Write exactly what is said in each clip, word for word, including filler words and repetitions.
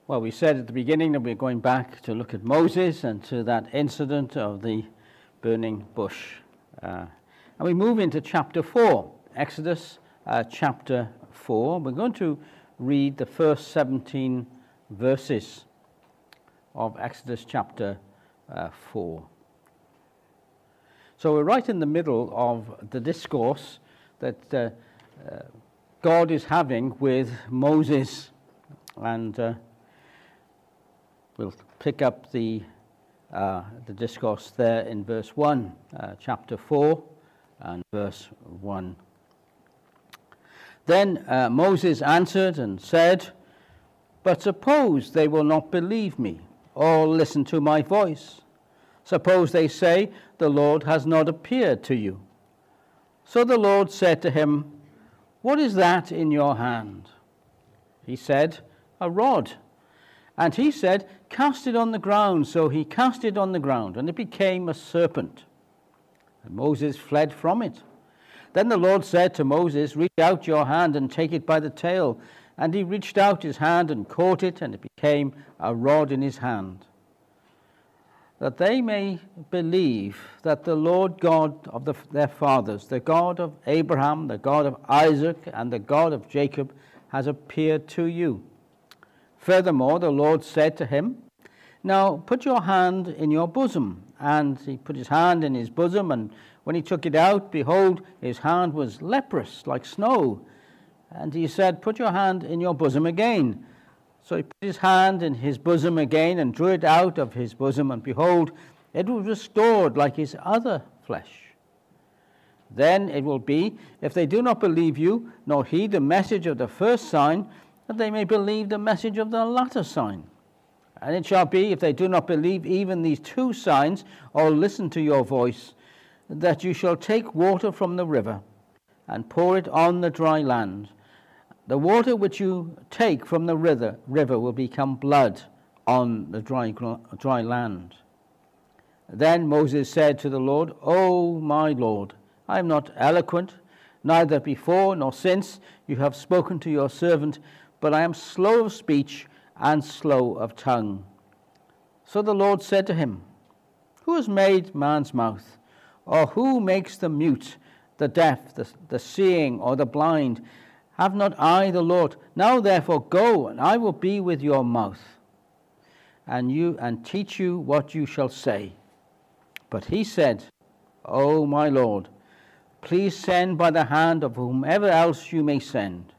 Well, we said at the beginning that we're going back to look at Moses and to that incident of the burning bush. Uh, and we move into chapter four, Exodus uh, chapter four. We're going to read the first seventeen verses of Exodus chapter uh, four. So we're right in the middle of the discourse that uh, uh, God is having with Moses, and uh, we'll pick up the uh, the discourse there in verse one, uh, chapter four, and verse one. Then uh, Moses answered and said, "But suppose they will not believe me or listen to my voice. Suppose they say, 'The Lord has not appeared to you.' So the Lord said to him, 'What is that in your hand?' He said, 'A rod.' And he said, 'Cast it on the ground.' So he cast it on the ground, and it became a serpent. And Moses fled from it. Then the Lord said to Moses, 'Reach out your hand and take it by the tail.' And he reached out his hand and caught it, and it became a rod in his hand. That they may believe that the Lord God of the, their fathers, the God of Abraham, the God of Isaac, and the God of Jacob, has appeared to you. Furthermore, the Lord said to him, 'Now put your hand in your bosom.' And he put his hand in his bosom, and when he took it out, behold, his hand was leprous, like snow. And he said, 'Put your hand in your bosom again.' So he put his hand in his bosom again, and drew it out of his bosom, and behold, it was restored like his other flesh. Then it will be, if they do not believe you, nor heed the message of the first sign, that they may believe the message of the latter sign. And it shall be, if they do not believe even these two signs, or listen to your voice, that you shall take water from the river, and pour it on the dry land. The water which you take from the river, river will become blood on the dry, dry land." Then Moses said to the Lord, "O my Lord, I am not eloquent, neither before nor since you have spoken to your servant, but I am slow of speech and slow of tongue." So the Lord said to him, "Who has made man's mouth? Or who makes the mute, the deaf, the, the seeing, or the blind? Have not I the Lord? Now therefore go, and I will be with your mouth, and you and teach you what you shall say." But he said, "O my Lord, please send by the hand of whomever else you may send."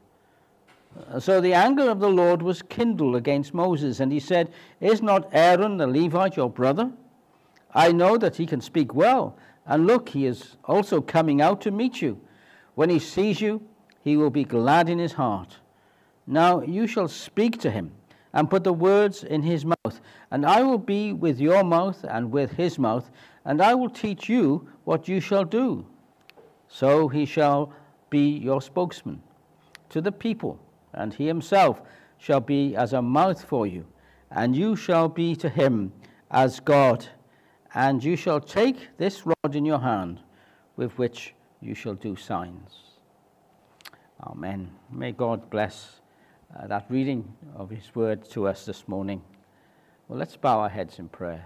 So the anger of the Lord was kindled against Moses, and he said, "Is not Aaron the Levite your brother? I know that he can speak well, and look, he is also coming out to meet you. When he sees you, he will be glad in his heart. Now you shall speak to him, and put the words in his mouth, and I will be with your mouth and with his mouth, and I will teach you what you shall do. So he shall be your spokesman to the people, and he himself shall be as a mouth for you, and you shall be to him as God. And you shall take this rod in your hand, with which you shall do signs." Amen. May God bless uh, that reading of his word to us this morning. Well, let's bow our heads in prayer.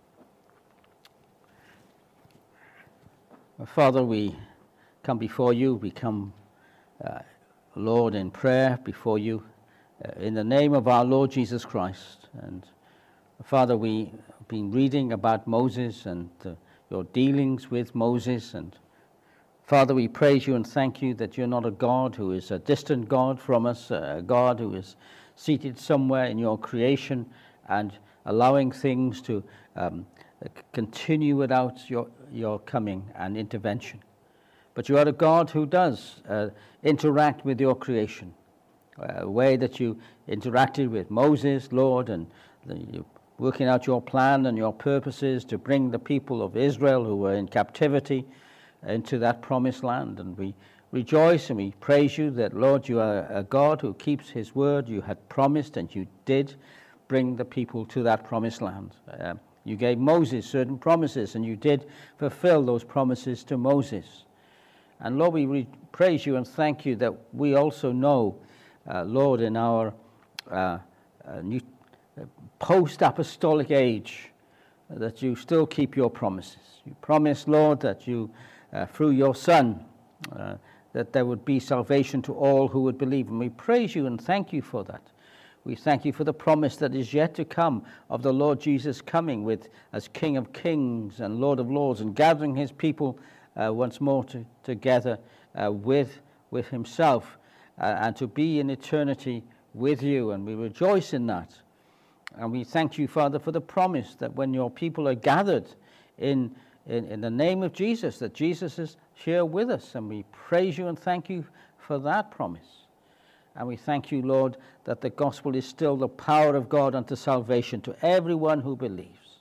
Father, we come before you. We come, uh, Lord, in prayer before you uh, in the name of our Lord Jesus Christ. And Father, we have been reading about Moses and uh, your dealings with Moses. And Father, we praise you and thank you that you're not a God who is a distant God from us, a God who is seated somewhere in your creation and allowing things to um, continue without your, your coming and intervention. But you are a God who does uh, interact with your creation, uh, a way that you interacted with Moses, Lord, and the, you working out your plan and your purposes to bring the people of Israel who were in captivity into that promised land. And we rejoice and we praise you that, Lord, you are a God who keeps his word. You had promised, and you did bring the people to that promised land. Uh, you gave Moses certain promises, and you did fulfill those promises to Moses. And Lord, we re- praise you and thank you that we also know, uh, Lord, in our uh, uh, New post-apostolic age, that you still keep your promises. You promise, Lord, that you, uh, through your Son, uh, that there would be salvation to all who would believe. And we praise you and thank you for that. We thank you for the promise that is yet to come of the Lord Jesus coming with as King of Kings and Lord of Lords, and gathering his people uh, once more to, together uh, with, with himself, uh, and to be in eternity with you. And we rejoice in that. And we thank you, Father, for the promise that when your people are gathered in, in, in the name of Jesus, that Jesus is here with us. And we praise you and thank you for that promise. And we thank you, Lord, that the gospel is still the power of God unto salvation to everyone who believes.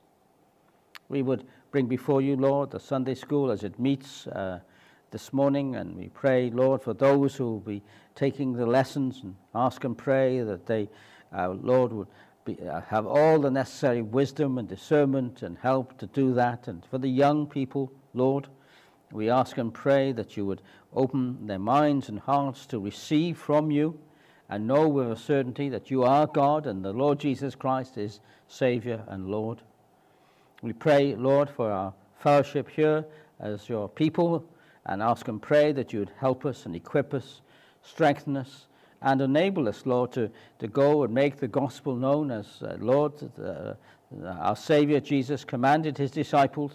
We would bring before you, Lord, the Sunday school as it meets uh, this morning. And we pray, Lord, for those who will be taking the lessons, and ask and pray that they, uh, Lord, would Be, uh, have all the necessary wisdom and discernment and help to do that. And for the young people, Lord, we ask and pray that you would open their minds and hearts to receive from you and know with a certainty that you are God and the Lord Jesus Christ is Savior and Lord. We pray, Lord, for our fellowship here as your people, and ask and pray that you would help us and equip us, strengthen us, and enable us, Lord, to, to go and make the gospel known as, uh, Lord, uh, our Savior Jesus commanded his disciples.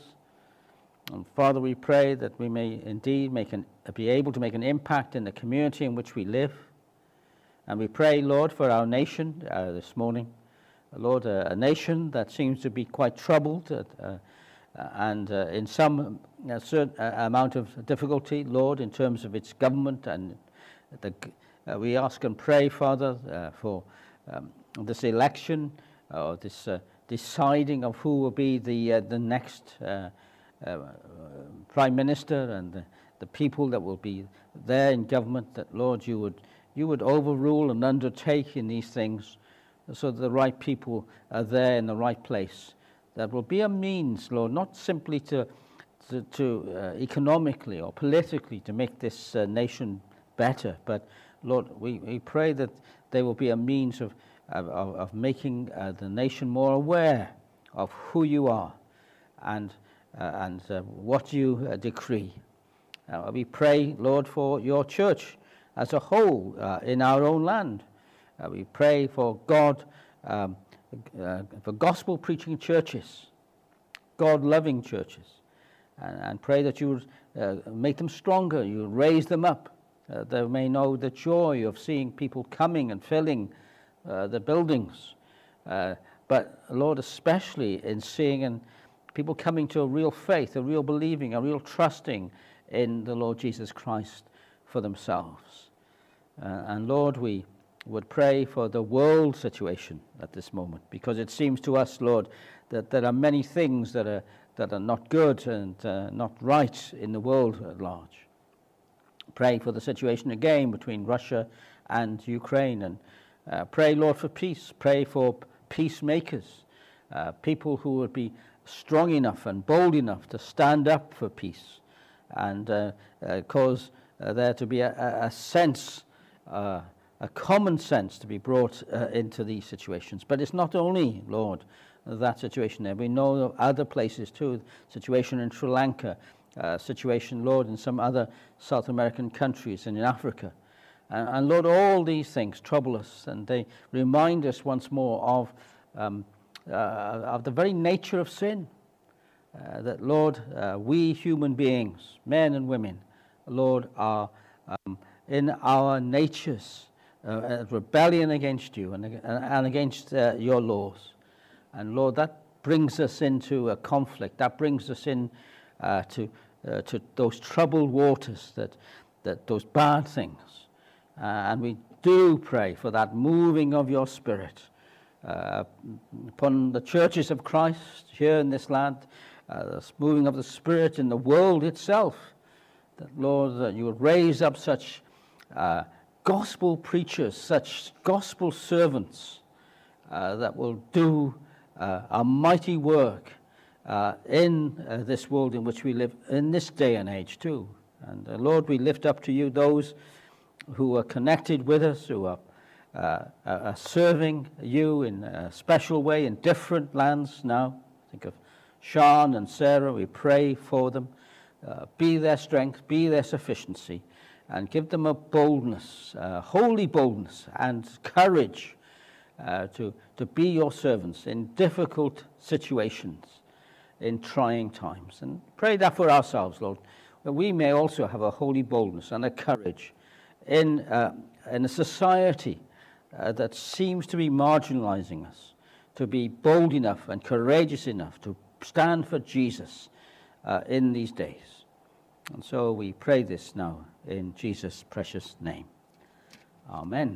And Father, we pray that we may indeed make an, be able to make an impact in the community in which we live. And we pray, Lord, for our nation uh, this morning. Lord, uh, a nation that seems to be quite troubled uh, uh, and uh, in some uh, certain uh, amount of difficulty, Lord, in terms of its government and the Uh, we ask and pray, Father, uh, for um, this election, or uh, this uh, deciding of who will be the uh, the next uh, uh, Prime Minister and the, the people that will be there in government, that, Lord, you would you would overrule and undertake in these things so that the right people are there in the right place. That will be a means, Lord, not simply to, to, to uh, economically or politically to make this uh, nation better, but Lord, we, we pray that there will be a means of, of, of making uh, the nation more aware of who you are and, uh, and uh, what you uh, decree. Uh, we pray, Lord, for your church as a whole uh, in our own land. Uh, we pray for God, um, uh, for gospel-preaching churches, God-loving churches, and, and pray that you would uh, make them stronger, you would raise them up. Uh, they may know the joy of seeing people coming and filling uh, the buildings. Uh, but, Lord, especially in seeing and people coming to a real faith, a real believing, a real trusting in the Lord Jesus Christ for themselves. Uh, and, Lord, we would pray for the world situation at this moment, because it seems to us, Lord, that there are many things that are, that are not good and uh, not right in the world at large. Pray for the situation again between Russia and Ukraine, and uh, pray, Lord, for peace. Pray for peacemakers, uh, people who would be strong enough and bold enough to stand up for peace, and uh, uh, cause uh, there to be a, a sense, uh, a common sense to be brought uh, into these situations. But it's not only, Lord, that situation there. We know of other places too, situation in Sri Lanka, Uh, situation, Lord, in some other South American countries and in Africa. And, and Lord, all these things trouble us, and they remind us once more of, um, uh, of the very nature of sin. Uh, that, Lord, uh, we human beings, men and women, Lord, are um, in our natures uh, rebellion against you and, and against uh, your laws. And Lord, that brings us into a conflict. That brings us in Uh, to uh, to those troubled waters, that that those bad things, uh, and we do pray for that moving of your Spirit uh, upon the churches of Christ here in this land, uh, the moving of the Spirit in the world itself. That, Lord, that you would raise up such uh, gospel preachers, such gospel servants uh, that will do uh, a mighty work Uh, in uh, this world in which we live, in this day and age too. And uh, Lord, we lift up to you those who are connected with us, who are uh, are serving you in a special way in different lands now. Think of Sean and Sarah. We pray for them. Uh, be their strength, be their sufficiency, and give them a boldness, uh, holy boldness and courage uh, to, to be your servants in difficult situations, in trying times. And pray that for ourselves, Lord, that we may also have a holy boldness and a courage in, uh, in a society uh, that seems to be marginalizing us, to be bold enough and courageous enough to stand for Jesus uh, in these days. And so we pray this now in Jesus' precious name. Amen.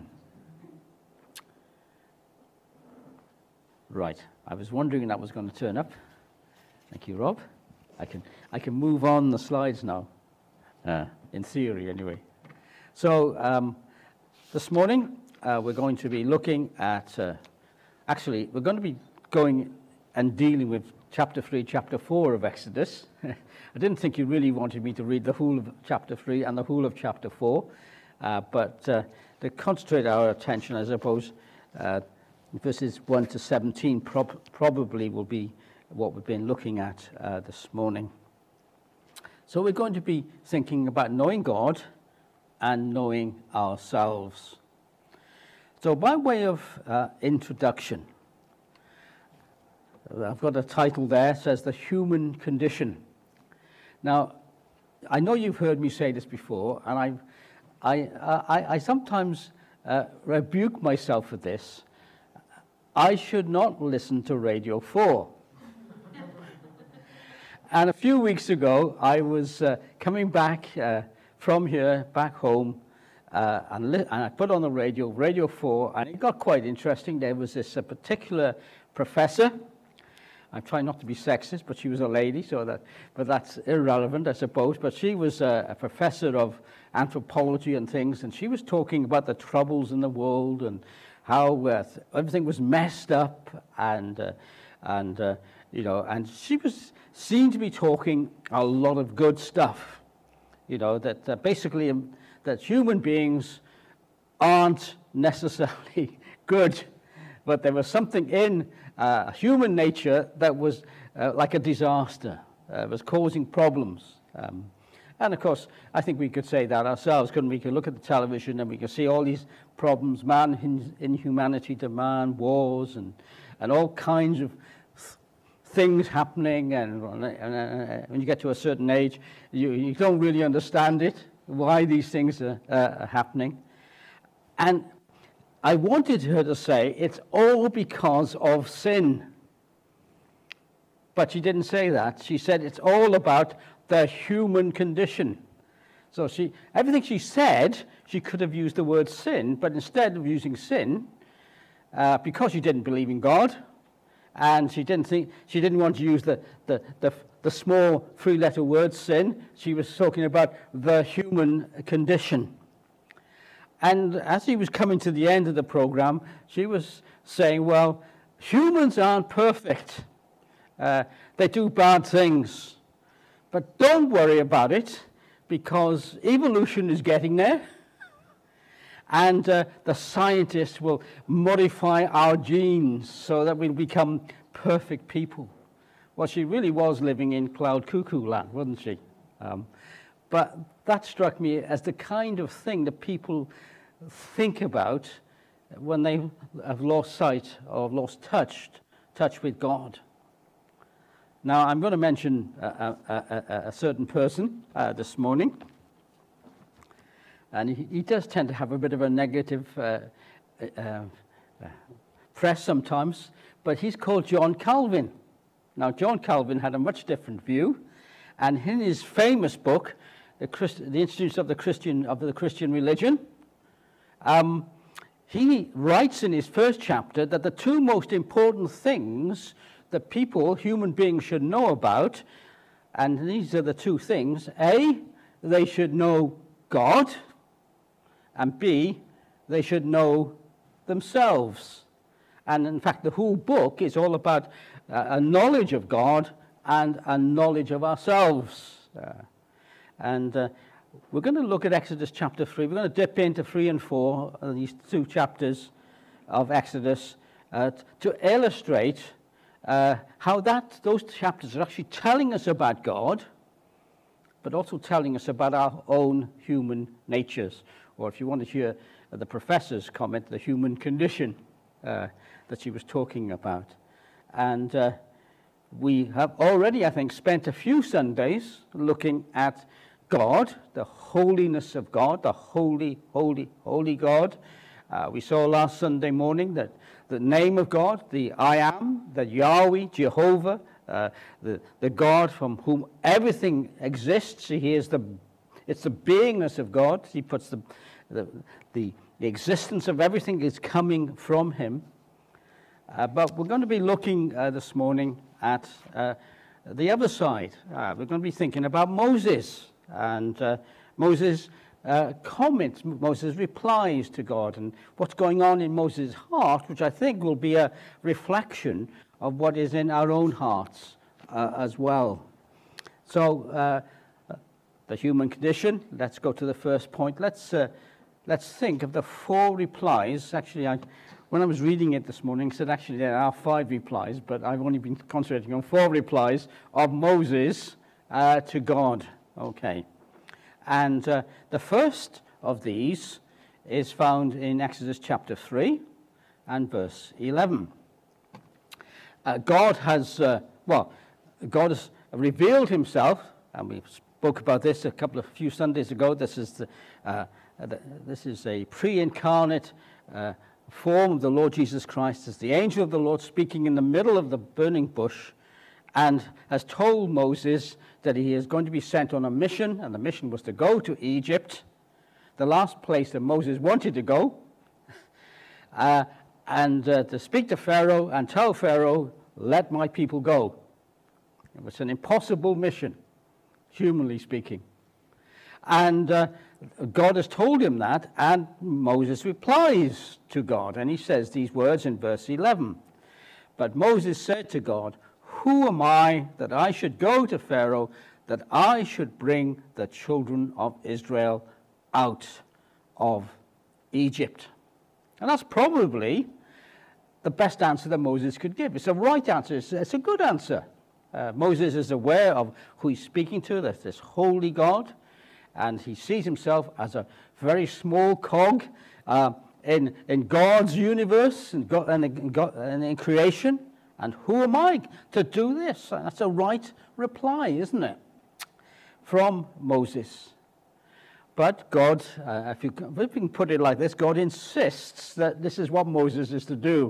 Right, I was wondering that was going to turn up. Thank you, Rob. I can I can move on the slides now, uh, in theory anyway. So um, this morning uh, we're going to be looking at, uh, actually we're going to be going and dealing with chapter three, chapter four of Exodus. I didn't think you really wanted me to read the whole of chapter three and the whole of chapter four, uh, but uh, to concentrate our attention, I suppose, uh, verses one to seventeen prob- probably will be what we've been looking at uh, this morning. So we're going to be thinking about knowing God and knowing ourselves. So by way of uh, introduction, I've got a title there, says The Human Condition. Now, I know you've heard me say this before, and I, I, I, I sometimes uh, rebuke myself for this. I should not listen to Radio four. And a few weeks ago, I was uh, coming back uh, from here, back home, uh, and, li- and I put on the radio, Radio four, and it got quite interesting. There was this uh, particular professor. I'm trying not to be sexist, but she was a lady, so that, but that's irrelevant, I suppose. But she was a, a professor of anthropology and things, and she was talking about the troubles in the world and how uh, everything was messed up, and uh, and uh, you know, and she was seemed to be talking a lot of good stuff, you know, that uh, basically um, that human beings aren't necessarily good, but there was something in uh, human nature that was uh, like a disaster, uh, was causing problems. Um, and of course, I think we could say that ourselves, couldn't we? We could look at the television and we could see all these problems, man, in, inhumanity to man, wars, and, and all kinds of things happening, and, and, and when you get to a certain age, you, you don't really understand it, why these things are, uh, are happening. And I wanted her to say it's all because of sin. But she didn't say that. She said it's all about the human condition. So she, everything she said, she could have used the word sin, but instead of using sin, uh, because she didn't believe in God, and she didn't think she didn't want to use the, the, the, the small three-letter word sin. She was talking about the human condition. And as he was coming to the end of the program, she was saying, well, humans aren't perfect. Uh, they do bad things. But don't worry about it, because evolution is getting there. And uh, the scientists will modify our genes so that we'll become perfect people. Well, she really was living in cloud cuckoo land, wasn't she? Um, but that struck me as the kind of thing that people think about when they have lost sight or lost touch, touch with God. Now, I'm going to mention a, a, a, a certain person uh, this morning. And he, he does tend to have a bit of a negative uh, uh, uh, press sometimes, but he's called John Calvin. Now, John Calvin had a much different view, and in his famous book, The, Christ- the Institutes of the Christian of the Christian Religion, um, he writes in his first chapter that the two most important things that people, human beings, should know about, and these are the two things: A, they should know God, and B, they should know themselves. And in fact, the whole book is all about uh, a knowledge of God and a knowledge of ourselves. Uh, and uh, we're going to look at Exodus chapter three. We're going to dip into three and four, uh, these two chapters of Exodus, uh, t- to illustrate uh, how that those chapters are actually telling us about God, but also telling us about our own human natures, or if you want to hear uh, the professor's comment, the human condition uh, that she was talking about. And uh, we have already, I think, spent a few Sundays looking at God, the holiness of God, the holy, holy, holy God. Uh, we saw last Sunday morning that the name of God, the I Am, the Yahweh, Jehovah, uh, the, the God from whom everything exists. He is the, it's the beingness of God. He puts the, the, the, the existence of everything is coming from him. Uh, but we're going to be looking uh, this morning at uh, the other side. Uh, we're going to be thinking about Moses and uh, Moses' uh, comments, Moses' replies to God, and what's going on in Moses' heart, which I think will be a reflection of what is in our own hearts uh, as well. So, uh, the human condition. Let's go to the first point. Let's uh, let's think of the four replies. Actually, I. When I was reading it this morning, it said actually there are five replies, but I've only been concentrating on four replies of Moses uh, to God. Okay. And uh, the first of these is found in Exodus chapter three and verse eleven. Uh, God has, uh, well, God has revealed himself, and we spoke about this a couple of few Sundays ago. This is, the, uh, the, this is a pre-incarnate uh, form of the Lord Jesus Christ as the angel of the Lord speaking in the middle of the burning bush, and has told Moses that he is going to be sent on a mission, and the mission was to go to Egypt, the last place that Moses wanted to go, uh, and uh, to speak to Pharaoh and tell Pharaoh, let my people go. It was an impossible mission, humanly speaking. And uh, God has told him that, and Moses replies to God, and he says these words in verse eleven. But Moses said to God, who am I that I should go to Pharaoh, that I should bring the children of Israel out of Egypt? And that's probably the best answer that Moses could give. It's a right answer. It's, it's a good answer. Uh, Moses is aware of who he's speaking to, that's this holy God, and he sees himself as a very small cog uh, in, in God's universe and, God, and, in God, and in creation. And who am I to do this? That's a right reply, isn't it? From Moses. But God, uh, if, you, if you can put it like this, God insists that this is what Moses is to do.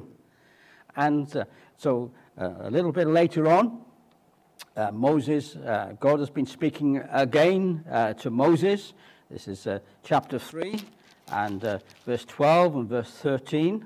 And uh, so uh, a little bit later on, uh, Moses, uh, God has been speaking again uh, to Moses. This is uh, chapter three and uh, verse twelve and verse thirteen.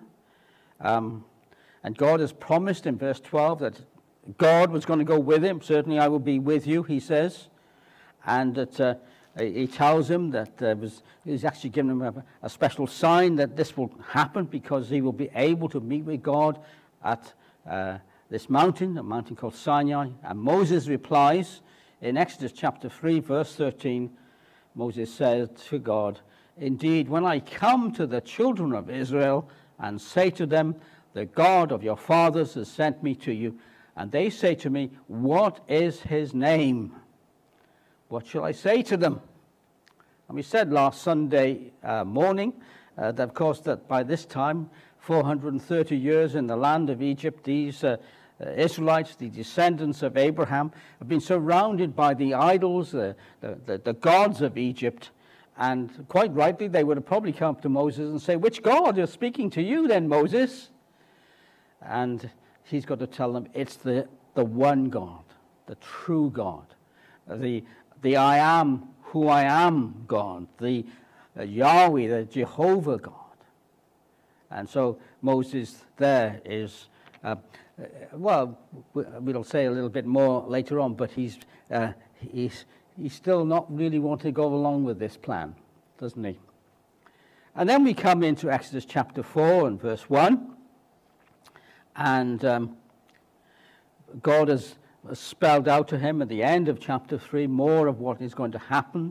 Um, And God has promised in verse twelve that God was going to go with him. Certainly I will be with you, he says. And that uh, he tells him that there was, he's actually given him a, a special sign that this will happen because he will be able to meet with God at uh, this mountain, a mountain called Sinai. And Moses replies in Exodus chapter three, verse thirteen, Moses said to God, indeed, when I come to the children of Israel and say to them, the God of your fathers has sent me to you. And they say to me, what is his name? What shall I say to them? And we said last Sunday uh, morning uh, that, of course, that by this time, four hundred thirty years in the land of Egypt, these uh, uh, Israelites, the descendants of Abraham, have been surrounded by the idols, uh, the, the, the gods of Egypt. And quite rightly, they would have probably come to Moses and say, which God is speaking to you then, Moses? And he's got to tell them it's the, the one God, the true God, the, the I am who I am God, the uh, Yahweh, the Jehovah God. And so Moses there is, uh, uh, well, we'll say a little bit more later on, but he's, uh, he's, he's still not really wanting to go along with this plan, doesn't he? And then we come into Exodus chapter four and verse one. And um, God has spelled out to him at the end of chapter three more of what is going to happen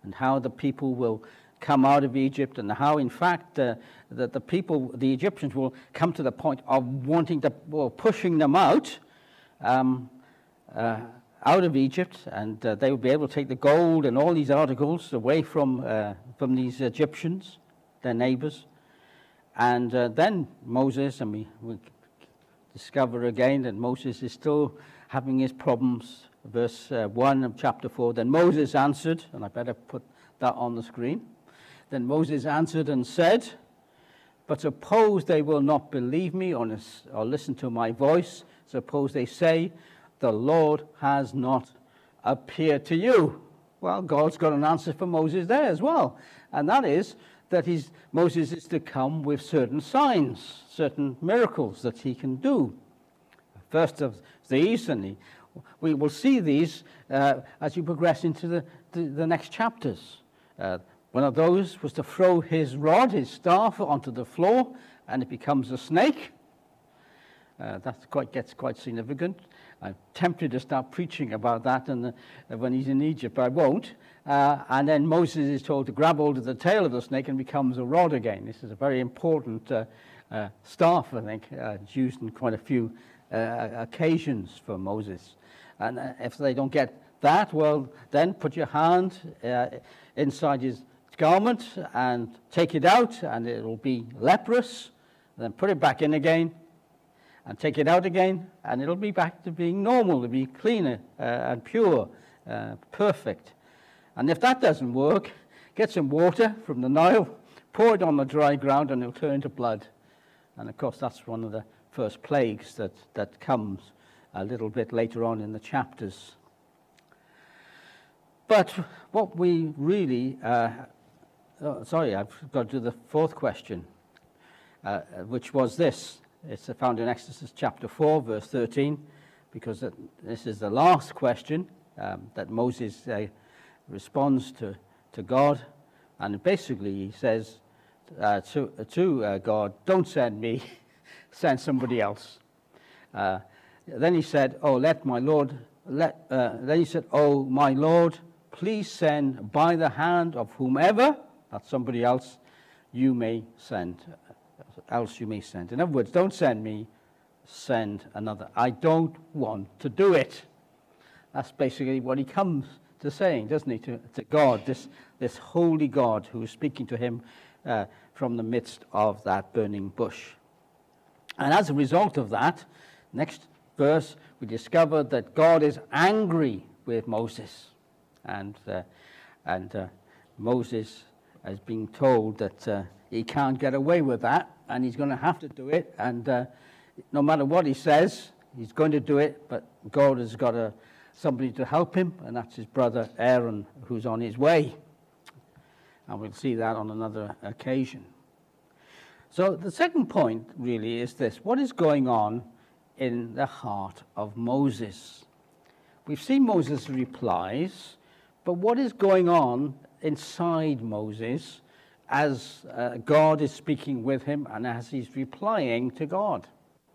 and how the people will come out of Egypt, and how, in fact, uh, that the people, the Egyptians, will come to the point of wanting to, or pushing them out, um, uh, out of Egypt, and uh, they will be able to take the gold and all these articles away from uh, from these Egyptians, their neighbors. And uh, then Moses, and we, we discover again that Moses is still having his problems. Verse uh, one of chapter four, then Moses answered, and I better put that on the screen. Then Moses answered and said, but suppose they will not believe me or, or listen to my voice. Suppose they say, the Lord has not appeared to you. Well, God's got an answer for Moses there as well. And that is that he's, Moses is to come with certain signs, certain miracles that he can do. First of these, and he, we will see these uh, as you progress into the, the, the next chapters. Uh, one of those was to throw his rod, his staff, onto the floor, and it becomes a snake. Uh, that quite gets quite significant. I'm tempted to start preaching about that and uh, when he's in Egypt, but I won't. Uh, and then Moses is told to grab hold of the tail of the snake and becomes a rod again. This is a very important uh, uh, staff, I think. Uh, it's used in quite a few uh, occasions for Moses. And uh, if they don't get that, well, then put your hand uh, inside his garment and take it out, and it'll be leprous. Then put it back in again, and take it out again, and it'll be back to being normal, to be cleaner uh, and pure, uh, perfect. And if that doesn't work, get some water from the Nile, pour it on the dry ground, and it'll turn into blood. And of course, that's one of the first plagues that, that comes a little bit later on in the chapters. But what we really, uh, oh, sorry, I've got to do the fourth question, uh, which was this. It's found in Exodus chapter four, verse thirteen, because this is the last question um, that Moses uh, responds to, to God. And basically he says uh, to, to uh, God, don't send me, send somebody else. Uh, then he said, oh, let my Lord, let, uh, then he said, oh, my Lord, please send by the hand of whomever, that's somebody else, you may send. else you may send. In other words, don't send me, send another. I don't want to do it. That's basically what he comes to saying, doesn't he, to, to God, this, this holy God who is speaking to him uh, from the midst of that burning bush. And as a result of that, next verse, we discover that God is angry with Moses. And, uh, and uh, Moses is being told that uh, he can't get away with that, and he's going to have to do it, and uh, no matter what he says, he's going to do it, but God has got a, somebody to help him, and that's his brother Aaron, who's on his way. And we'll see that on another occasion. So the second point really is this. What is going on in the heart of Moses? We've seen Moses' replies, but what is going on inside Moses as uh, God is speaking with him and as he's replying to God?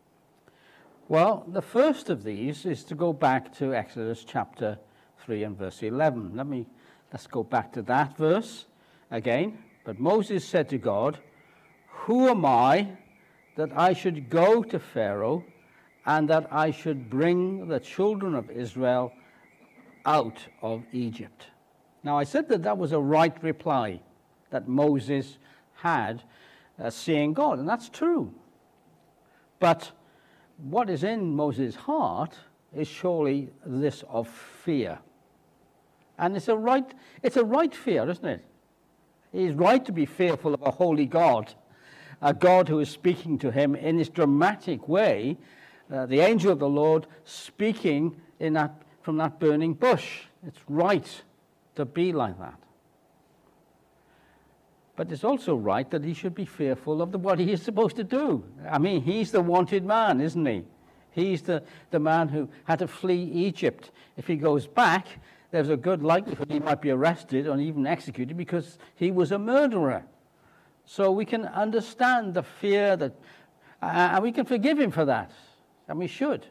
Well, the first of these is to go back to Exodus chapter three and verse eleven. Let me, let's go back to that verse again. But Moses said to God, who am I that I should go to Pharaoh and that I should bring the children of Israel out of Egypt? Now, I said that that was a right reply that Moses had uh, seeing God, and that's true. But what is in Moses' heart is surely this of fear. And it's a right, it's a right fear, isn't it? He's right to be fearful of a holy God, a God who is speaking to him in this dramatic way, uh, the angel of the Lord speaking in that, from that burning bush. It's right to be like that. But it's also right that he should be fearful of the, what he is supposed to do. I mean, he's the wanted man, isn't he? He's the, the man who had to flee Egypt. If he goes back, there's a good likelihood he might be arrested or even executed because he was a murderer. So we can understand the fear that, uh, and we can forgive him for that, and we should.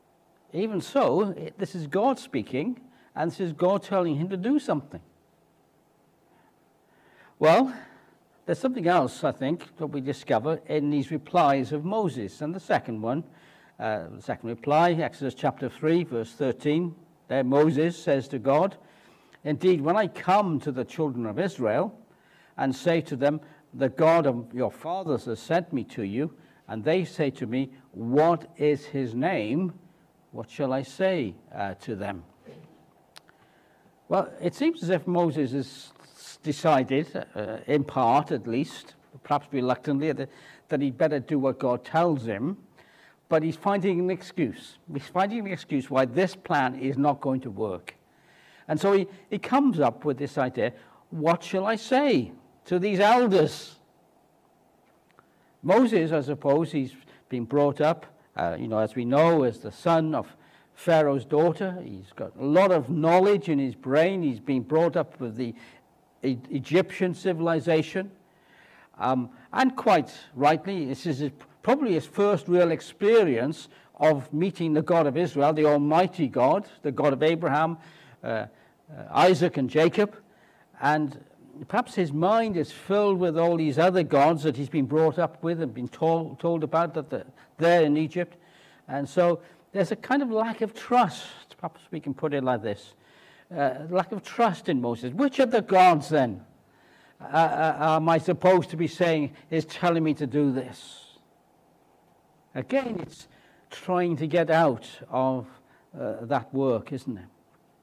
Even so, it, this is God speaking, and this is God telling him to do something. Well, there's something else, I think, that we discover in these replies of Moses. And the second one, uh, the second reply, Exodus chapter three, verse thirteen, there Moses says to God, "Indeed, when I come to the children of Israel and say to them, 'The God of your fathers has sent me to you,' and they say to me, 'What is his name?' what shall I say uh, to them?" Well, it seems as if Moses has decided, uh, in part at least, perhaps reluctantly, that, that he'd better do what God tells him, but he's finding an excuse. He's finding an excuse why this plan is not going to work. And so he, he comes up with this idea, what shall I say to these elders? Moses, I suppose, he's been brought up, uh, you know, as we know, as the son of Pharaoh's daughter. He's got a lot of knowledge in his brain. He's been brought up with the e- Egyptian civilization. Um, and quite rightly, this is his, probably his first real experience of meeting the God of Israel, the Almighty God, the God of Abraham, uh, uh, Isaac and Jacob. And perhaps his mind is filled with all these other gods that he's been brought up with and been told, told about that they're there in Egypt. And so there's a kind of lack of trust, perhaps we can put it like this, uh, lack of trust in Moses. Which of the gods then uh, uh, am I supposed to be saying is telling me to do this? Again, it's trying to get out of uh, that work, isn't it?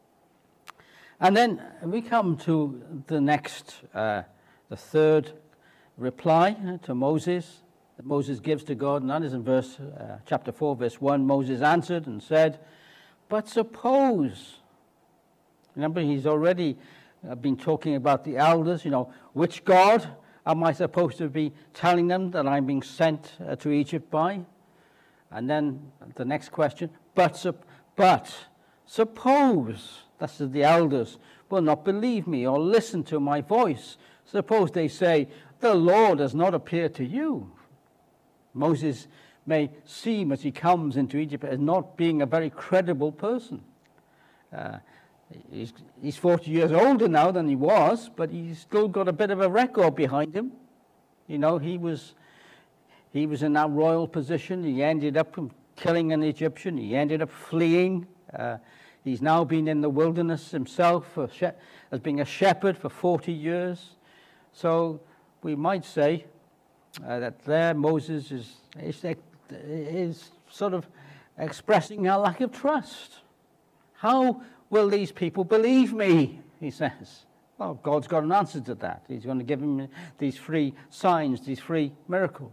And then we come to the next, uh, the third reply to Moses that Moses gives to God, and that is in verse uh, chapter four, verse one. Moses answered and said, "But suppose," remember he's already uh, been talking about the elders, you know, which God am I supposed to be telling them that I'm being sent uh, to Egypt by? And then the next question, but, sup- but suppose, that's the elders, will not believe me or listen to my voice. Suppose they say, the Lord has not appeared to you. Moses may seem, as he comes into Egypt, as not being a very credible person. Uh, he's, he's forty years older now than he was, but he's still got a bit of a record behind him. You know, he was he was in that royal position. He ended up killing an Egyptian. He ended up fleeing. Uh, he's now been in the wilderness himself for she- as being a shepherd for forty years. So we might say uh, that there Moses is, is, is sort of expressing a lack of trust. How will these people believe me, he says. Well, God's got an answer to that. He's going to give him these three signs, these three miracles.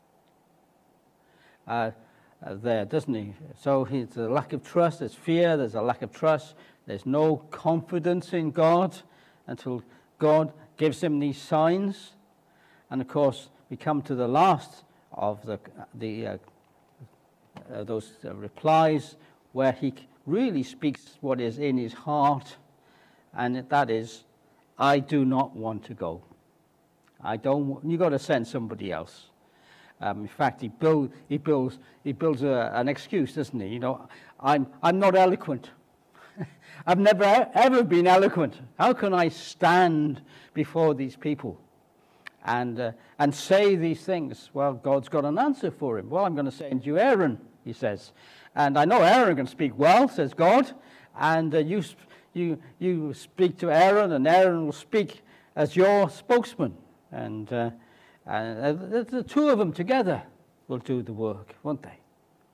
Uh, uh, there, doesn't he? So it's a lack of trust, there's fear, there's a lack of trust, there's no confidence in God until God gives him these signs. And of course, we come to the last of the, the uh, uh, those uh, replies where he really speaks what is in his heart, and that is, I do not want to go. I don't. You got to send somebody else. Um, in fact, he build he builds he builds a, an excuse, doesn't he? You know, I'm I'm not eloquent. I've never ever been eloquent. How can I stand before these people and uh, and say these things? Well, God's got an answer for him. Well, I'm going to send you Aaron, he says. And I know Aaron can speak well, says God, and uh, you, you, you speak to Aaron, and Aaron will speak as your spokesman. And, uh, and uh, the two of them together will do the work, won't they?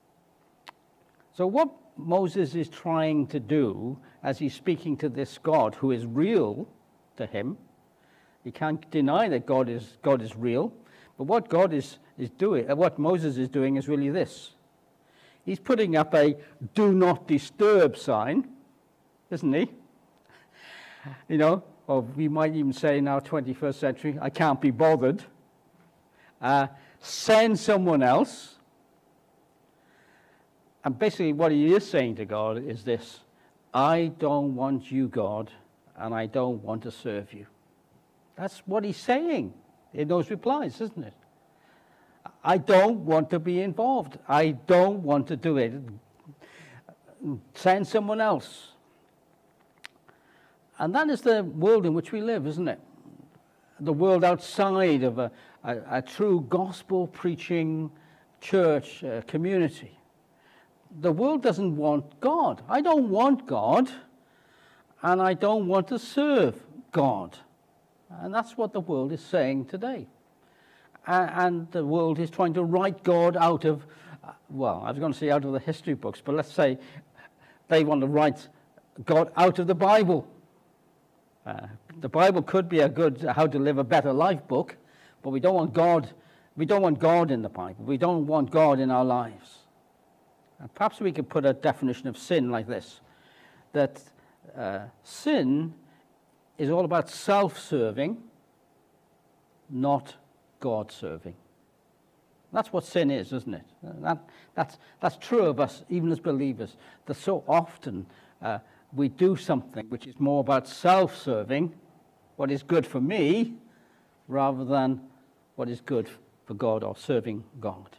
So what Moses is trying to do as he's speaking to this God who is real to him, he can't deny that God is, God is real, but what God is, is doing, what Moses is doing is really this. He's putting up a do not disturb sign, isn't he? You know, or we might even say in our twenty-first century, I can't be bothered. Uh, send someone else. And basically what he is saying to God is this, I don't want you, God, and I don't want to serve you. That's what he's saying in those replies, isn't it? I don't want to be involved. I don't want to do it. Send someone else. And that is the world in which we live, isn't it? the world outside of a, a, a true gospel-preaching church uh, community. The world doesn't want God. I don't want God, and I don't want to serve God. And that's what the world is saying today. And, and the world is trying to write God out of, uh, well, I was going to say out of the history books, but let's say they want to write God out of the Bible. Uh, the Bible could be a good How to Live a Better Life book, but we don't want God. We don't want God in the Bible. We don't want God in our lives. And perhaps we could put a definition of sin like this: that uh, sin is all about self-serving, not God-serving. That's what sin is, isn't it? That, that's, that's true of us, even as believers, that so often uh, we do something which is more about self-serving, what is good for me, rather than what is good for God or serving God.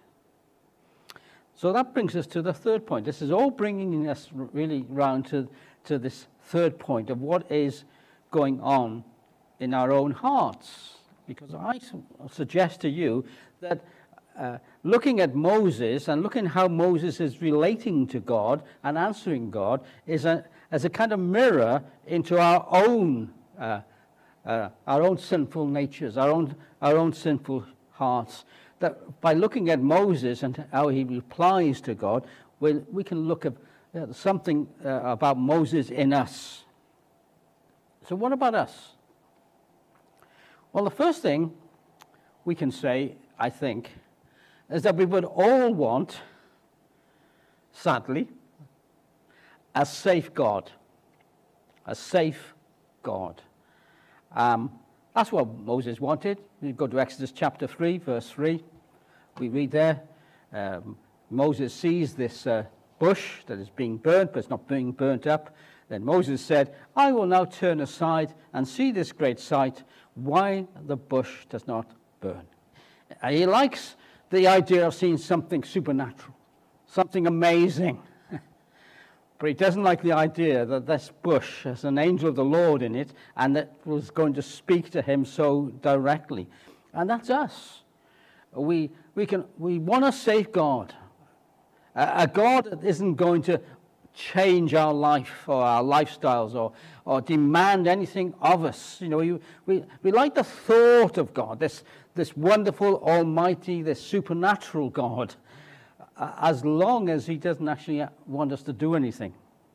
So that brings us to the third point. This is all bringing us really round to, to this third point of what is going on in our own hearts. Because I su- suggest to you that uh, looking at Moses and looking how Moses is relating to God and answering God is a, as a kind of mirror into our own uh, uh, our own sinful natures, our own our own sinful hearts. That by looking at Moses and how he replies to God, we, we can look at uh, something uh, about Moses in us. So what about us? Well, the first thing we can say, I think, is that we would all want, sadly, a safe God. A safe God. Um, that's what Moses wanted. We go to Exodus chapter three, verse three. We read there, um, Moses sees this uh, bush that is being burnt, but it's not being burnt up. Then Moses said, I will now turn aside and see this great sight, why the bush does not burn. He likes the idea of seeing something supernatural, something amazing. But he doesn't like the idea that this bush has an angel of the Lord in it and that was going to speak to him so directly. And that's us. We, we, can, we want a safe God, a, a God that isn't going to change our life or our lifestyles or, or demand anything of us. You know, we, we, we like the thought of God, this, this wonderful, almighty, this supernatural God, uh, as long as he doesn't actually want us to do anything.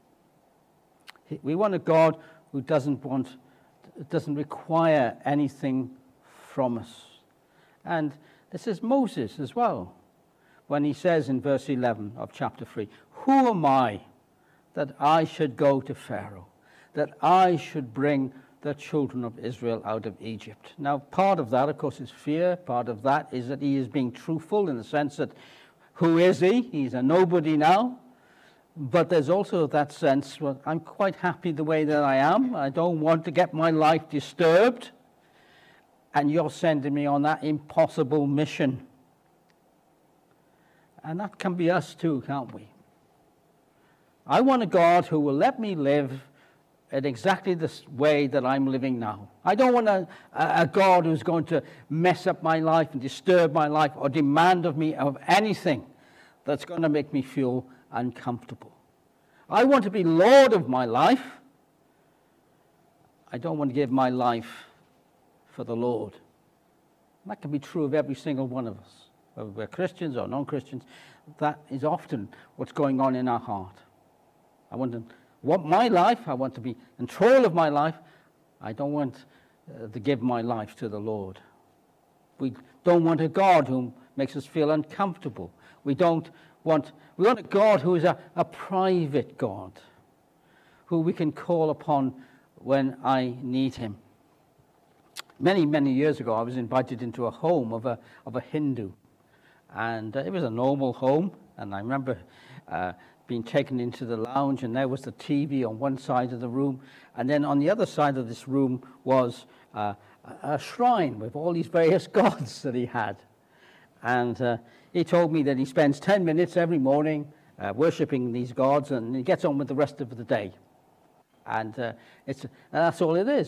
We want a God who doesn't want, doesn't require anything from us. And this is Moses as well, when he says in verse eleven of chapter three, who am I that I should go to Pharaoh, that I should bring the children of Israel out of Egypt? Now, part of that, of course, is fear. Part of that is that he is being truthful in the sense that, who is he? He's a nobody now. But there's also that sense, well, I'm quite happy the way that I am. I don't want to get my life disturbed. And you're sending me on that impossible mission. And that can be us too, can't we? I want a God who will let me live in exactly the way that I'm living now. I don't want a, a God who's going to mess up my life and disturb my life or demand of me of anything that's going to make me feel uncomfortable. I want to be Lord of my life. I don't want to give my life for the Lord. And that can be true of every single one of us, whether we're Christians or non-Christians. That is often what's going on in our heart. I want to want my life. I want to be in control of my life. I don't want uh, to give my life to the Lord. We don't want a God who makes us feel uncomfortable. We don't want, we want a God who is a, a private God, who we can call upon when I need him. Many, many years ago, I was invited into a home of a, of a Hindu. And uh, it was a normal home. And I remember uh, being taken into the lounge, and there was the T V on one side of the room. And then on the other side of this room was uh, a shrine with all these various gods that he had. And uh, he told me that he spends ten minutes every morning uh, worshipping these gods, and he gets on with the rest of the day. And uh, it's, and that's all it is.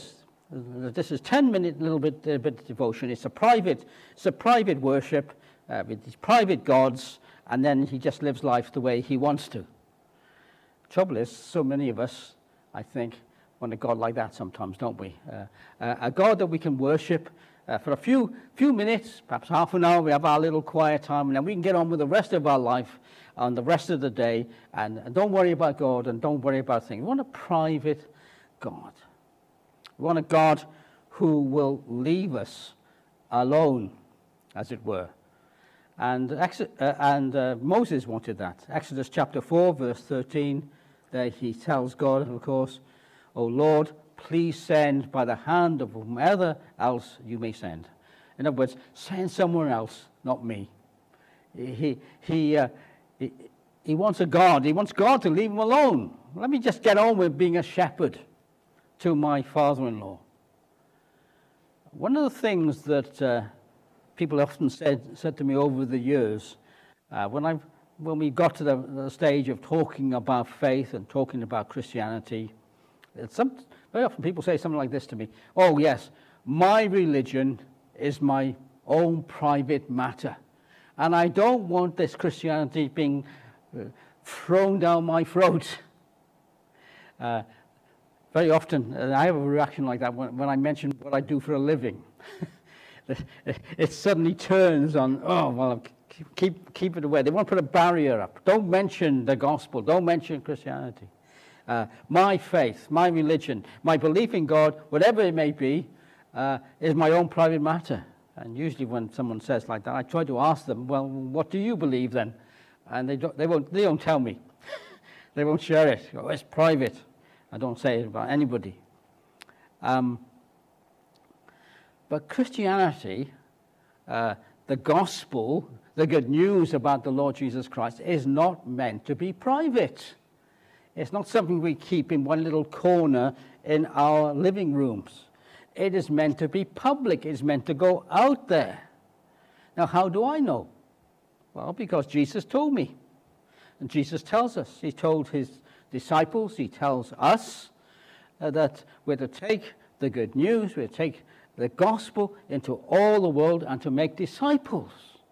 This is ten minute little bit, uh, bit of devotion. It's a private, it's a private worship uh, with these private gods, and then he just lives life the way he wants to. Trouble is, so many of us, I think, want a God like that sometimes, don't we? Uh, uh, a God that we can worship uh, for a few few minutes, perhaps half an hour. We have our little quiet time, and then we can get on with the rest of our life and the rest of the day, and, and don't worry about God and don't worry about things. We want a private God. We want a God who will leave us alone, as it were. And, uh, and uh, Moses wanted that. Exodus chapter four, verse thirteen, there he tells God, of course, "O Lord, please send by the hand of whomever else you may send." In other words, send someone else, not me. He, he, uh, he, he wants a God. He wants God to leave him alone. Let me just get on with being a shepherd to my father-in-law. One of the things that uh, people often said said to me over the years, uh, when I when we got to the, the stage of talking about faith and talking about Christianity, some very often people say something like this to me: "Oh yes, my religion is my own private matter, and I don't want this Christianity being uh, thrown down my throat." Uh, Very often, uh, I have a reaction like that when, when I mention what I do for a living. It suddenly turns on, oh, well, keep, keep it away. They want to put a barrier up. Don't mention the gospel. Don't mention Christianity. Uh, my faith, my religion, my belief in God, whatever it may be, uh, is my own private matter. And usually when someone says like that, I try to ask them, well, what do you believe then? And they don't, they won't, they don't tell me. They won't share it. Oh, it's private. I don't say it about anybody. Um, but Christianity, uh, the gospel, the good news about the Lord Jesus Christ, is not meant to be private. It's not something we keep in one little corner in our living rooms. It is meant to be public. It's meant to go out there. Now, how do I know? Well, because Jesus told me. And Jesus tells us. He told his disciples, he tells us uh, that we're to take the good news, we're to take the gospel into all the world and to make disciples.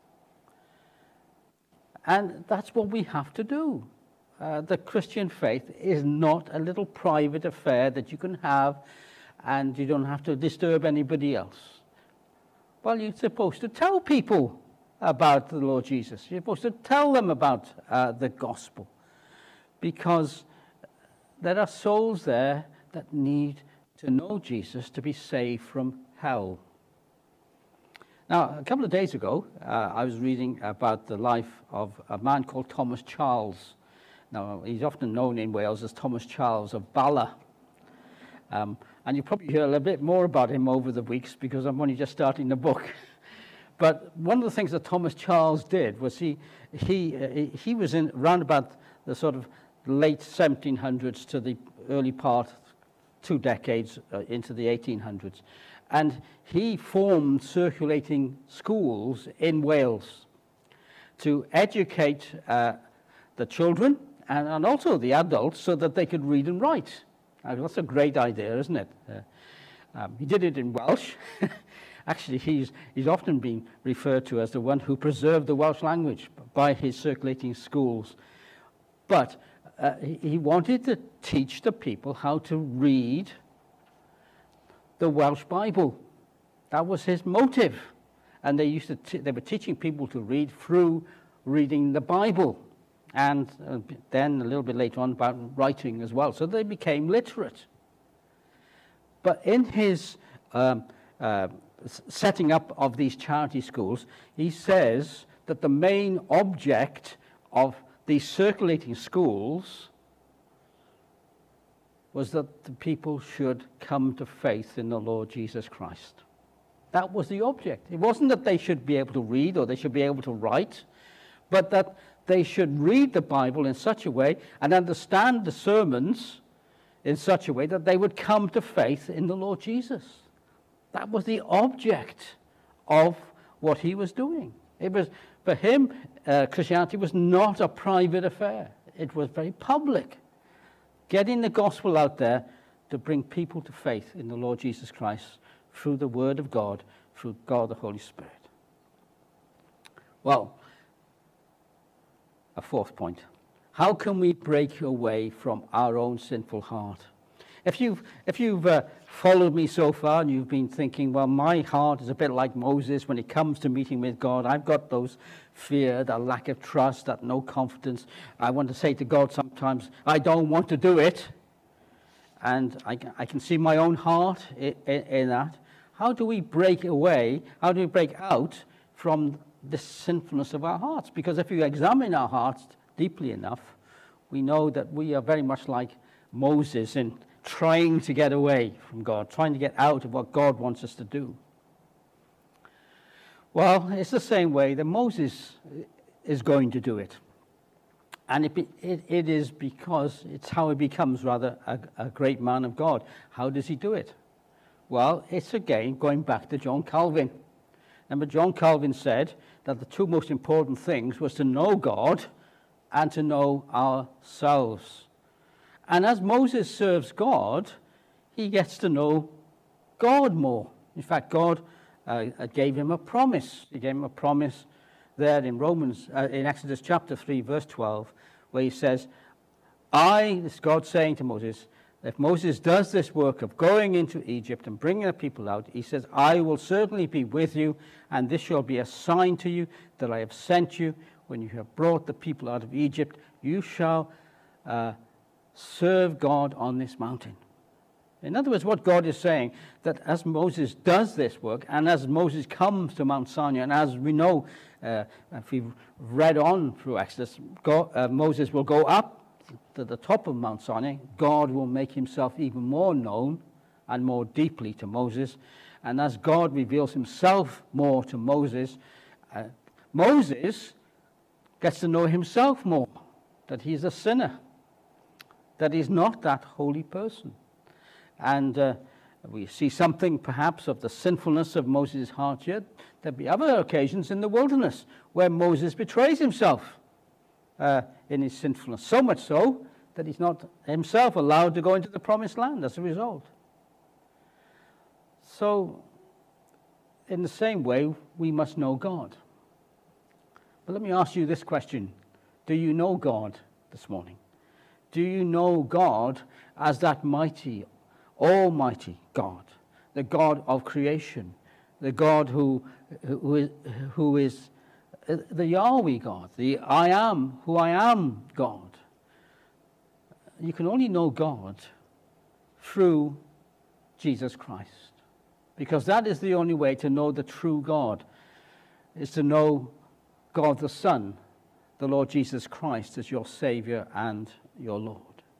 And that's what we have to do. Uh, the Christian faith is not a little private affair that you can have and you don't have to disturb anybody else. Well, you're supposed to tell people about the Lord Jesus. You're supposed to tell them about uh, the gospel, because there are souls there that need to know Jesus to be saved from hell. Now, a couple of days ago, uh, I was reading about the life of a man called Thomas Charles. Now, he's often known in Wales as Thomas Charles of Bala. Um, and you probably hear a little bit more about him over the weeks because I'm only just starting the book. But one of the things that Thomas Charles did was he he uh, he was in round about the sort of late seventeen hundreds to the early part, two decades uh, into the eighteen hundreds. And he formed circulating schools in Wales to educate uh, the children and, and also the adults so that they could read and write. Now, that's a great idea, isn't it? Uh, um, he did it in Welsh. Actually, he's, he's often been referred to as the one who preserved the Welsh language by his circulating schools. But uh, he, he wanted to teach the people how to read the Welsh Bible. That was his motive. And they used to t- they were teaching people to read through reading the Bible. And uh, then a little bit later on about writing as well. So they became literate. But in his um, uh, setting up of these charity schools, he says that the main object of these circulating schools was that the people should come to faith in the Lord Jesus Christ. That was the object. It wasn't that they should be able to read or they should be able to write, but that they should read the Bible in such a way and understand the sermons in such a way that they would come to faith in the Lord Jesus. That was the object of what he was doing. It was, for him, uh, Christianity was not a private affair. It was very public. Getting the gospel out there to bring people to faith in the Lord Jesus Christ through the Word of God, through God the Holy Spirit. Well, a fourth point. How can we break away from our own sinful heart? If you've, if you've uh, followed me so far and you've been thinking, well, my heart is a bit like Moses when it comes to meeting with God. I've got those fear, that lack of trust, that no confidence. I want to say to God sometimes, I don't want to do it. And I, I can see my own heart in, in, in that. How do we break away? How do we break out from the sinfulness of our hearts? Because if you examine our hearts deeply enough, we know that we are very much like Moses in trying to get away from God, trying to get out of what God wants us to do. Well, it's the same way that Moses is going to do it. And it, it, it is because it's how he becomes, rather, a, a great man of God. How does he do it? Well, it's again going back to John Calvin. Remember, John Calvin said that the two most important things was to know God and to know ourselves. And as Moses serves God, he gets to know God more. In fact, God uh, gave him a promise. He gave him a promise there in Romans, uh, in Exodus chapter three, verse twelve, where he says, I, this is God saying to Moses, if Moses does this work of going into Egypt and bringing the people out, he says, I will certainly be with you, and this shall be a sign to you that I have sent you. When you have brought the people out of Egypt, you shall uh, serve God on this mountain. In other words, what God is saying, that as Moses does this work, and as Moses comes to Mount Sinai, and as we know, uh, if we've read on through Exodus, God, uh, Moses will go up to the top of Mount Sinai. God will make himself even more known and more deeply to Moses. And as God reveals himself more to Moses, uh, Moses gets to know himself more, that he's a sinner, that he's not that holy person. And uh, we see something perhaps of the sinfulness of Moses' heart here. There'll be other occasions in the wilderness where Moses betrays himself uh, in his sinfulness, so much so that he's not himself allowed to go into the promised land as a result. So, in the same way, we must know God. But let me ask you this question. Do you know God this morning? Do you know God as that mighty, almighty God, the God of creation, the God who, who, is, who is the Yahweh God, the I am, who I am God? You can only know God through Jesus Christ, because that is the only way to know the true God, is to know God the Son, the Lord Jesus Christ, as your Savior and your Lord.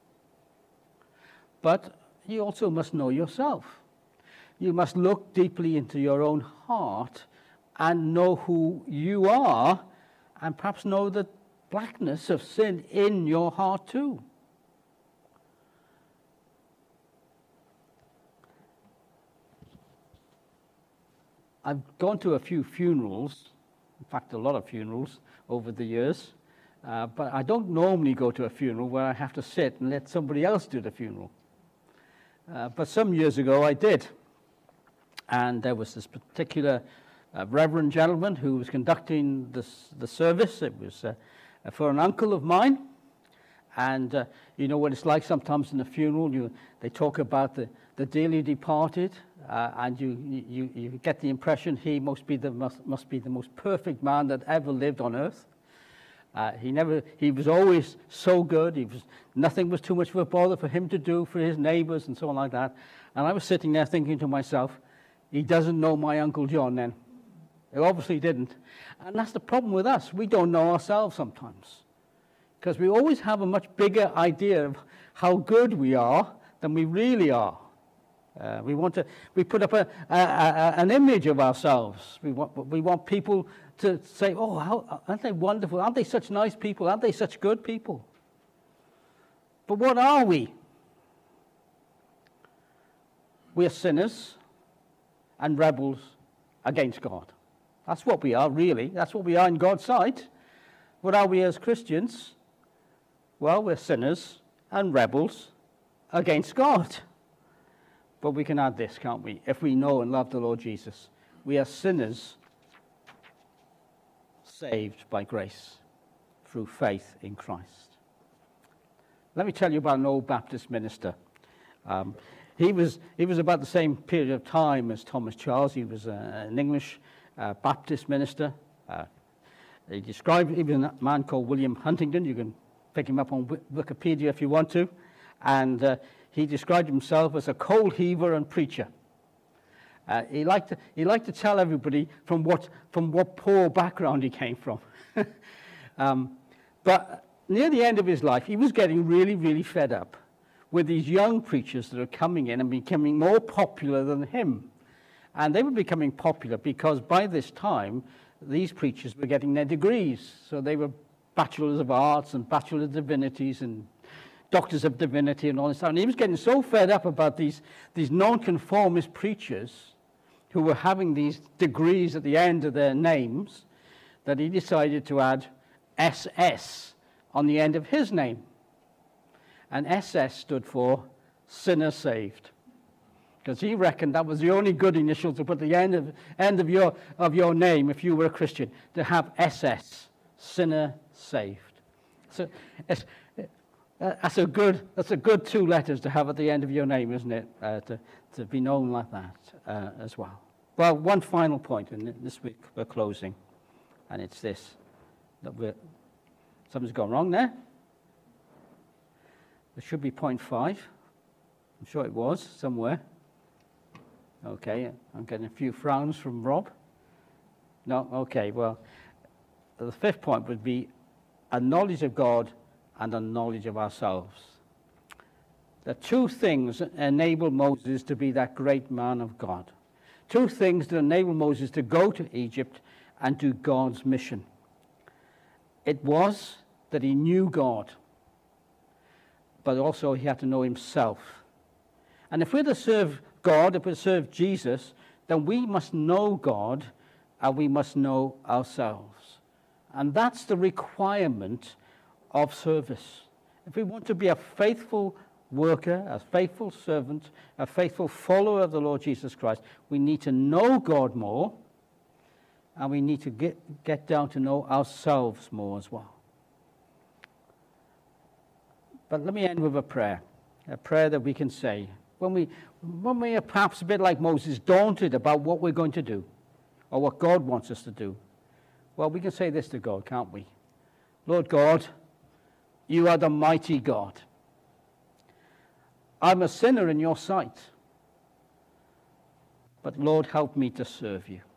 But you also must know yourself. You must look deeply into your own heart and know who you are, and perhaps know the blackness of sin in your heart too. I've gone to a few funerals, in fact a lot of funerals over the years, uh, but I don't normally go to a funeral where I have to sit and let somebody else do the funeral. Uh, but some years ago I did, and there was this particular uh, reverend gentleman who was conducting this, the service. It was uh, for an uncle of mine, and uh, you know what it's like sometimes in a funeral. You, they talk about the, the dearly departed, uh, and you, you, you get the impression he must be the must, must be the most perfect man that ever lived on earth. Uh, he never. He was always so good. He was nothing was too much of a bother for him to do for his neighbors and so on like that. And I was sitting there thinking to myself, he doesn't know my Uncle John then. He obviously didn't. And that's the problem with us. We don't know ourselves sometimes, because we always have a much bigger idea of how good we are than we really are. Uh, we want to. We put up a, a, a, an image of ourselves. We want. We want people to say, "Oh, how, aren't they wonderful? Aren't they such nice people? Aren't they such good people?" But what are we? We are sinners and rebels against God. That's what we are, really. That's what we are in God's sight. What are we as Christians? Well, we're sinners and rebels against God. But we can add this, can't we? If we know and love the Lord Jesus, we are sinners saved by grace through faith in Christ. Let me tell you about an old Baptist minister. Um, he was he was about the same period of time as Thomas Charles. He was uh, an English uh, Baptist minister. Uh, he described, he was a man called William Huntington. You can pick him up on Wikipedia if you want to. And uh, he described himself as a coal heaver and preacher. Uh, he liked to, he liked to tell everybody from what from what poor background he came from. um, but near the end of his life, he was getting really, really fed up with these young preachers that are coming in and becoming more popular than him. And they were becoming popular because by this time, these preachers were getting their degrees. So they were bachelors of arts and bachelors of divinities and doctors of divinity and all this stuff. And he was getting so fed up about these, these nonconformist preachers who were having these degrees at the end of their names that he decided to add S S on the end of his name. And S S stood for sinner saved, because he reckoned that was the only good initial to put at the end of end of your of your name if you were a Christian, to have S S, sinner saved. So it's, that's a good that's a good two letters to have at the end of your name, isn't it? Uh, to to be known like that uh, as well. Well, one final point, and this week we're closing, and it's this: that we're something's gone wrong there. There should be point five. I'm sure it was somewhere. Okay, I'm getting a few frowns from Rob. No, okay, well, the fifth point would be a knowledge of God and a knowledge of ourselves. The two things that enable Moses to be that great man of God. Two things that enable Moses to go to Egypt and do God's mission. It was that he knew God, but also he had to know himself. And if we're to serve God, if we're to serve Jesus, then we must know God and we must know ourselves. And that's the requirement of service. If we want to be a faithful worker, a faithful servant, a faithful follower of the Lord Jesus Christ, we need to know God more, and we need to get, get down to know ourselves more as well. But let me end with a prayer, a prayer that we can say when we, when we are perhaps a bit like Moses, daunted about what we're going to do or what God wants us to do. Well, we can say this to God, can't we? Lord God, you are the mighty God. I'm a sinner in your sight, but Lord, help me to serve you.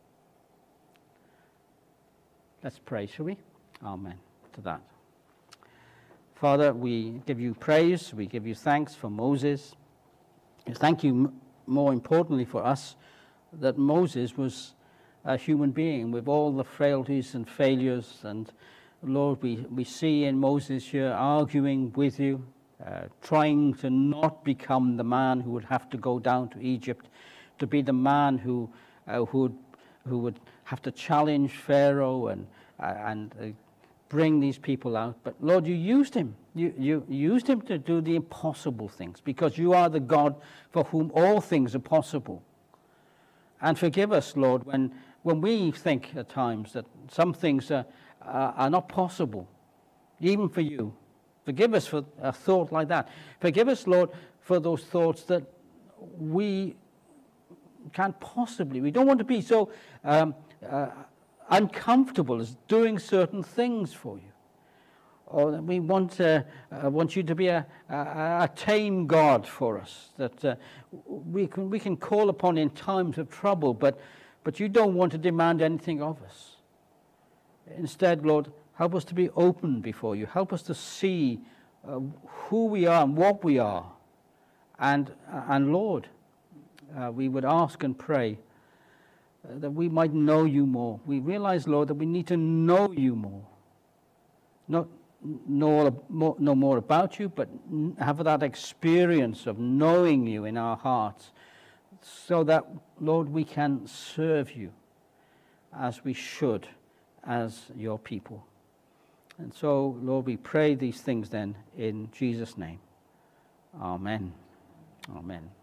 Let's pray, shall we? Amen to that. Father, we give you praise, we give you thanks for Moses. Thank you, more importantly for us, that Moses was a human being with all the frailties and failures. And Lord, we, we see in Moses here arguing with you, uh, trying to not become the man who would have to go down to Egypt, to be the man who uh, who would, who would have to challenge Pharaoh and uh, and uh, bring these people out. But Lord, you used him. You, you used him to do the impossible things, because you are the God for whom all things are possible. And forgive us, Lord, when when we think at times that some things are, are, are not possible, even for you. Forgive us for a thought like that. Forgive us, Lord, for those thoughts that we can't possibly, we don't want to be so um, uh, uncomfortable as doing certain things for you. Or that we want, uh, uh, want you to be a, a, a tame God for us, that uh, we can we can call upon in times of trouble, but, but you don't want to demand anything of us. Instead, Lord, help us to be open before you. Help us to see uh, who we are and what we are. And, uh, and Lord, uh, we would ask and pray uh, that we might know you more. We realize, Lord, that we need to know you more. Not know, more, know more about you, but have that experience of knowing you in our hearts, so that, Lord, we can serve you as we should as your people. And so, Lord, we pray these things then in Jesus' name. Amen. Amen.